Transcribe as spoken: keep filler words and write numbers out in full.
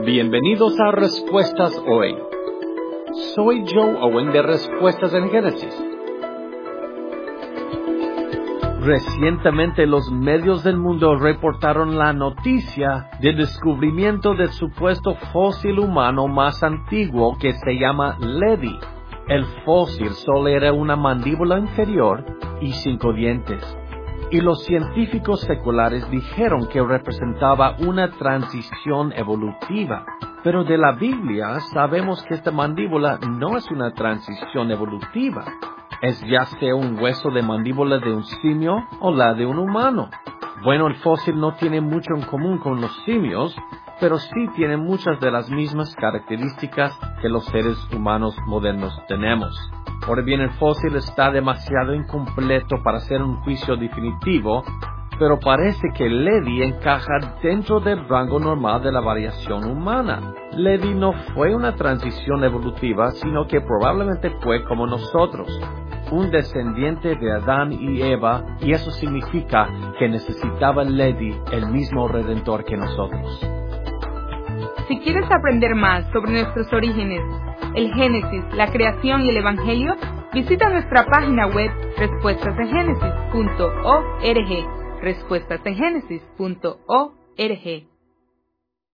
Bienvenidos a Respuestas Hoy. Soy Joe Owen de Respuestas en Génesis. Recientemente los medios del mundo reportaron la noticia del descubrimiento del supuesto fósil humano más antiguo que se llama Levi. El fósil solo era una mandíbula inferior y cinco dientes. Y los científicos seculares dijeron que representaba una transición evolutiva. Pero de la Biblia sabemos que esta mandíbula no es una transición evolutiva. Es ya sea un hueso de mandíbula de un simio o la de un humano. Bueno, el fósil no tiene mucho en común con los simios, pero sí tiene muchas de las mismas características que los seres humanos modernos tenemos. Ahora bien, el fósil está demasiado incompleto para hacer un juicio definitivo, pero parece que Levi encaja dentro del rango normal de la variación humana. Levi no fue una transición evolutiva, sino que probablemente fue como nosotros, un descendiente de Adán y Eva, y eso significa que necesitaba Levi el mismo redentor que nosotros. Si quieres aprender más sobre nuestros orígenes, el Génesis, la creación y el Evangelio, visita nuestra página web respuestas en génesis punto org, respuestas en génesis punto org.